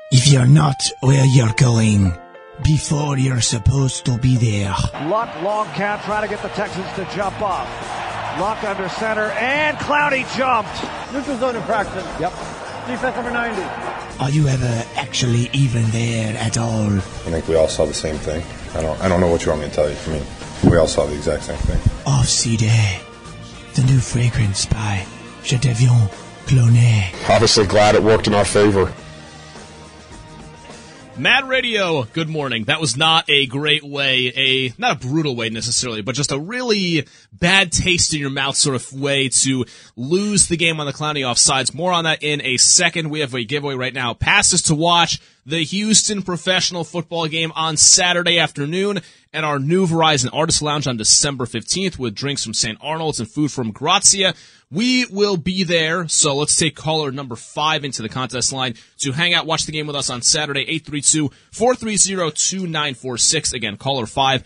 if you're not where you're going before you're supposed to be there. Luck, long count, trying to get the Texans to jump off. Luck under center, and Clowney jumped. Neutral zone infraction. Yep. Defense number 90. Are you ever actually even there at all? I think we all saw the same thing. I don't know what you want me to tell you. I mean, we all saw the exact same thing. Off-Sea Day, the new fragrance by Je Deviens Cloné. Obviously glad it worked in our favor. Mad Radio, good morning. That was not a great way, not a brutal way necessarily, but just a really bad taste in your mouth sort of way to lose the game on the Clowney offsides. More on that in a second. We have a giveaway right now. Passes to watch the Houston professional football game on Saturday afternoon and our new Verizon Artist Lounge on December 15th with drinks from St. Arnold's and food from Grazia. We will be there, so let's take caller number 5 into the contest line to hang out, watch the game with us on Saturday, 832-430-2946. Again, caller 5,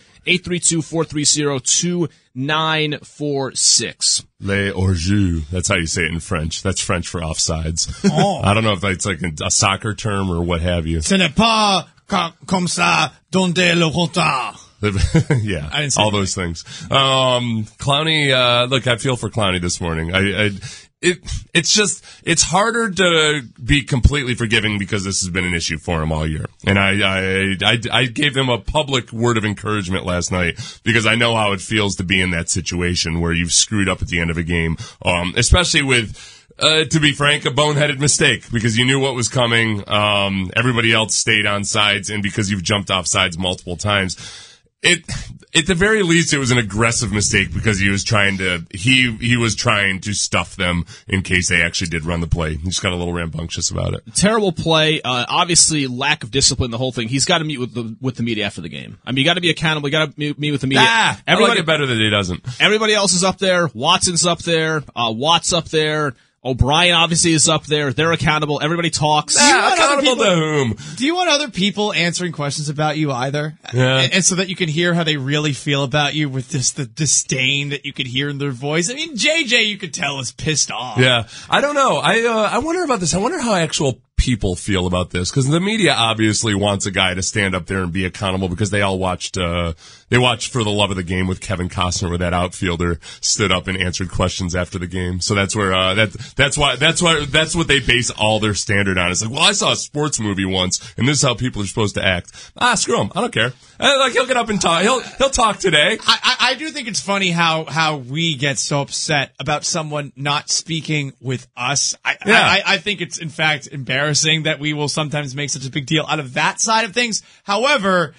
832-430-2946. Les hors-jeu. That's how you say it in French. That's French for offsides. Oh. I don't know if that's like a soccer term or what have you. Ce n'est pas comme ça donde le retard. Yeah, all those things. Clowney, look, I feel for Clowney this morning. It's harder to be completely forgiving because this has been an issue for him all year. And I gave him a public word of encouragement last night because I know how it feels to be in that situation where you've screwed up at the end of a game. Especially with, to be frank, a boneheaded mistake because you knew what was coming. Everybody else stayed on sides, and because you've jumped off sides multiple times. At the very least, it was an aggressive mistake because he was trying to stuff them in case they actually did run the play. He just got a little rambunctious about it. Terrible play. Obviously, lack of discipline. The whole thing. He's got to meet with the media after the game. I mean, you got to be accountable. You got to meet with the media. I like it better that he doesn't. Everybody else is up there. Watson's up there. Watt's up there. O'Brien obviously is up there. They're accountable. Everybody talks. Accountable to whom? Do you want other people answering questions about you either? Yeah. And so that you can hear how they really feel about you with just the disdain that you could hear in their voice. I mean, JJ, you could tell, is pissed off. Yeah. I don't know. I wonder about this. I wonder how actual people feel about this because the media obviously wants a guy to stand up there and be accountable because they all watched they watched For the Love of the Game with Kevin Costner where that outfielder stood up and answered questions after the game. So that's where that's what they base all their standard on. It's like, well, I saw a sports movie once and this is how people are supposed to act. Screw him. I don't care. Like he'll get up and talk. He'll talk today. I do think it's funny how we get so upset about someone not speaking with us. I think it's in fact embarrassing that we will sometimes make such a big deal out of that side of things. However,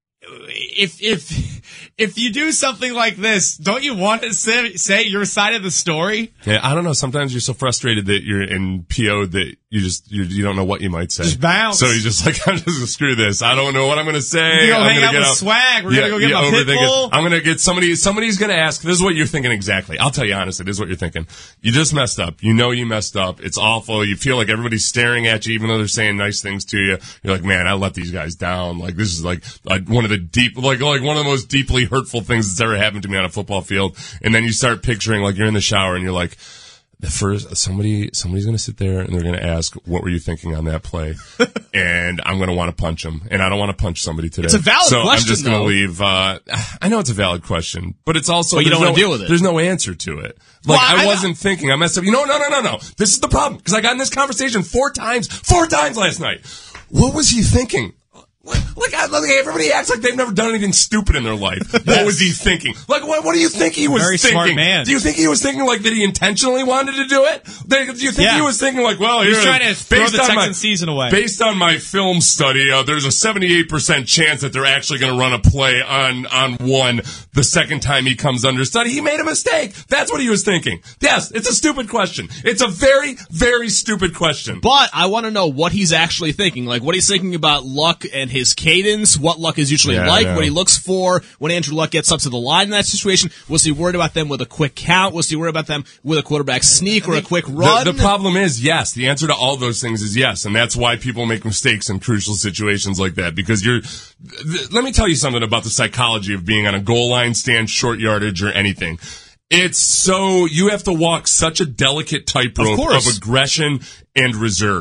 if you do something like this, don't you want to say your side of the story? Yeah, I don't know. Sometimes you're so frustrated that you're in PO that you don't know what you might say. Just bounce. So you're just like, I'm just gonna screw this. I don't know what I'm gonna say. You're I'm hang out with Swag. We're gonna go get my Pitbull. I'm gonna get somebody's gonna ask. This is what you're thinking exactly. I'll tell you honestly. This is what you're thinking. You just messed up. You know you messed up. It's awful. You feel like everybody's staring at you, even though they're saying nice things to you. You're like, man, I let these guys down. Like this is like one of the one of the most deeply hurtful things that's ever happened to me on a football field. And then you start picturing like you're in the shower and you're like, somebody's going to sit there and they're going to ask, what were you thinking on that play? And I'm going to want to punch them. And I don't want to punch somebody today. It's a valid question, I'm just going to leave. I know it's a valid question, but it's also, but you don't want to deal with it. There's no answer to it. Like, I wasn't thinking. I messed up. No. This is the problem. Because I got in this conversation four times last night. What was he thinking? Like everybody acts like they've never done anything stupid in their life. What was he thinking? Like, what do you think he was thinking? Very smart man. Do you think he was thinking like that he intentionally wanted to do it? Do you think he was thinking like, well, he's trying to throw the Texan season away? Based on my film study, there's a 78% chance that they're actually going to run a play on one the second time he comes under study. He made a mistake. That's what he was thinking. Yes, it's a stupid question. It's a very, very stupid question. But I want to know what he's actually thinking. Like what he's thinking about Luck and his cadence, what Luck is usually what he looks for when Andrew Luck gets up to the line in that situation. Was he worried about them with a quick count? Was he worried about them with a quarterback sneak or a quick run? The problem is yes. The answer to all those things is yes, and that's why people make mistakes in crucial situations like that, because let me tell you something about the psychology of being on a goal line stand, short yardage, or anything. It's so, you have to walk such a delicate tightrope of aggression and reserve.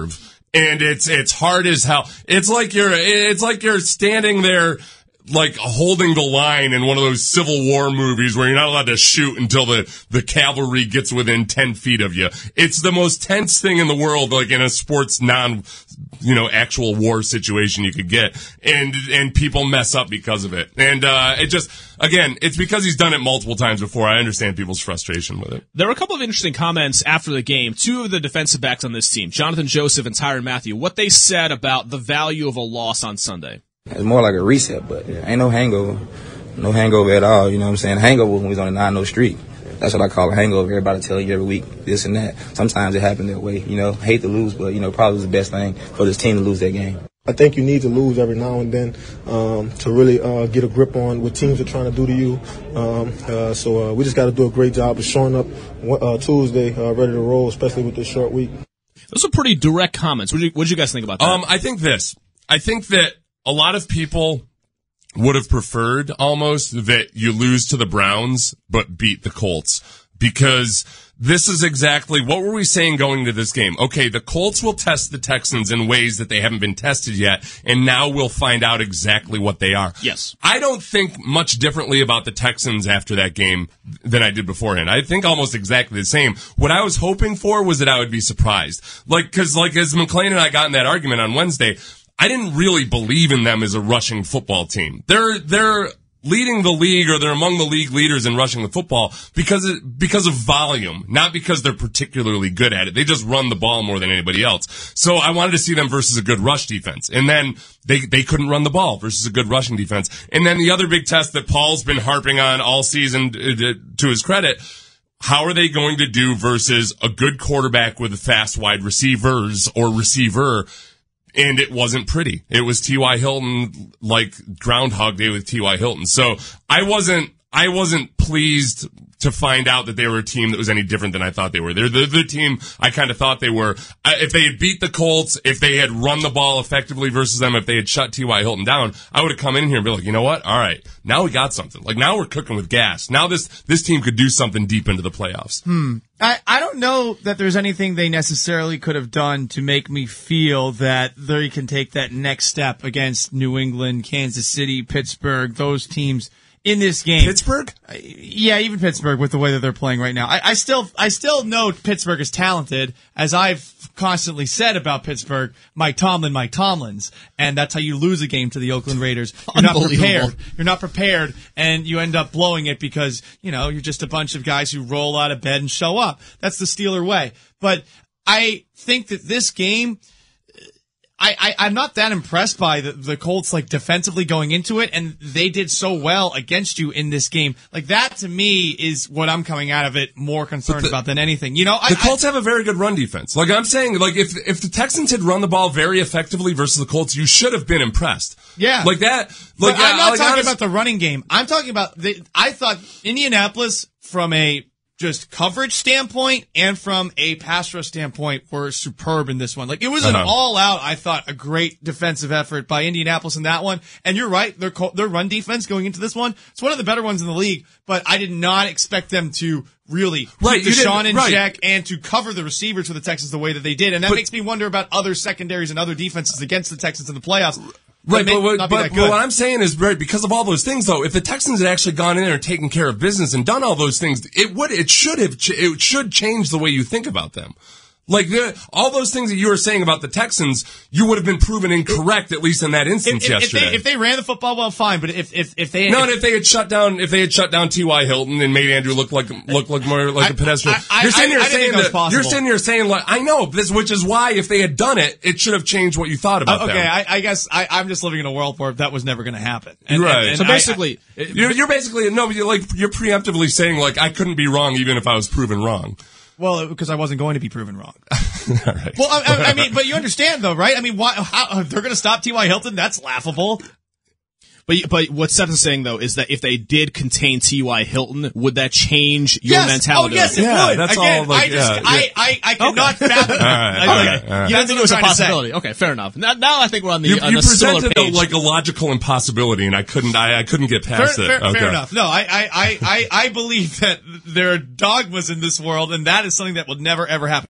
And it's hard as hell. It's like you're standing there like holding the line in one of those Civil War movies where you're not allowed to shoot until the cavalry gets within 10 feet of you. It's the most tense thing in the world, like in a sports actual war situation you could get. And people mess up because of it. And, it's because he's done it multiple times before. I understand people's frustration with it. There were a couple of interesting comments after the game. Two of the defensive backs on this team, Jonathan Joseph and Tyrann Mathieu, what they said about the value of a loss on Sunday. It's more like a reset, but ain't no hangover. No hangover at all, you know what I'm saying? Hangover when we was on a 9-0 streak. That's what I call a hangover. Everybody tell you every week this and that. Sometimes it happened that way, hate to lose, but, probably was the best thing for this team to lose that game. I think you need to lose every now and then to really get a grip on what teams are trying to do to you. So we just got to do a great job of showing up Tuesday ready to roll, especially with this short week. Those are pretty direct comments. What did you guys think about that? I think that a lot of people would have preferred almost that you lose to the Browns but beat the Colts, because this is exactly what were we saying going into this game? Okay, the Colts will test the Texans in ways that they haven't been tested yet, and now we'll find out exactly what they are. Yes. I don't think much differently about the Texans after that game than I did beforehand. I think almost exactly the same. What I was hoping for was that I would be surprised. Because as McClain and I got in that argument on Wednesday, I didn't really believe in them as a rushing football team. They're leading the league, or they're among the league leaders in rushing the football because of volume, not because they're particularly good at it. They just run the ball more than anybody else. So I wanted to see them versus a good rush defense. And then they couldn't run the ball versus a good rushing defense. And then the other big test that Paul's been harping on all season, to his credit, how are they going to do versus a good quarterback with fast wide receivers or receiver? And it wasn't pretty. It was T.Y. Hilton, like Groundhog Day with T.Y. Hilton. So I wasn't pleased to find out that they were a team that was any different than I thought they were. They're the team I kind of thought they were. If they had beat the Colts, if they had run the ball effectively versus them, if they had shut T.Y. Hilton down, I would have come in here and be like, you know what? All right, now we got something. Like, now we're cooking with gas. Now this team could do something deep into the playoffs. I don't know that there's anything they necessarily could have done to make me feel that they can take that next step against New England, Kansas City, Pittsburgh, those teams in this game. Pittsburgh? Yeah, even Pittsburgh with the way that they're playing right now. I still know Pittsburgh is talented, as I've constantly said about Pittsburgh, Mike Tomlins, and that's how you lose a game to the Oakland Raiders. You're not prepared. You're not prepared, and you end up blowing it because, you're just a bunch of guys who roll out of bed and show up. That's the Steeler way. But I think that this game, I'm not that impressed by the Colts, like, defensively going into it, and they did so well against you in this game. Like, that to me is what I'm coming out of it more concerned about than anything. The Colts have a very good run defense. Like, I'm saying, like, if the Texans had run the ball very effectively versus the Colts, you should have been impressed. Yeah. Like that. Like, I'm not talking about the running game. I'm talking about I thought Indianapolis, from a just coverage standpoint and from a pass rush standpoint, were superb in this one. Like, it was an all-out, I thought, a great defensive effort by Indianapolis in that one. And you're right, their run defense going into this one, it's one of the better ones in the league, but I did not expect them to really keep Deshaun in check and to cover the receivers for the Texans the way that they did. And that makes me wonder about other secondaries and other defenses against the Texans in the playoffs. Right, but what I'm saying is, right, because of all those things, though, if the Texans had actually gone in there and taken care of business and done all those things, it should change the way you think about them. Like, all those things that you were saying about the Texans, you would have been proven incorrect, at least in that instance yesterday. If they ran the football well, fine. But if they had shut down T.Y. Hilton and made Andrew look more like a pedestrian. You're sitting here saying, like, I know this, which is why if they had done it, it should have changed what you thought about them. Okay, I guess I'm just living in a world where that was never going to happen. Right. So basically, you're preemptively saying, like, I couldn't be wrong even if I was proven wrong. Well, because I wasn't going to be proven wrong. All right. Well, I mean, but you understand, though, right? I mean, how they're going to stop T.Y. Hilton? That's laughable. But what Seth is saying, though, is that if they did contain T.Y. Hilton, would that change your mentality? Oh, yes, it would. That's Again, all. Like, I cannot fathom it. All right. You didn't think it was a possibility. Okay, fair enough. Now I think we're on the you presented it like a logical impossibility, and I couldn't get past it. Fair enough. No, I believe that there are dogmas in this world, and that is something that will never, ever happen.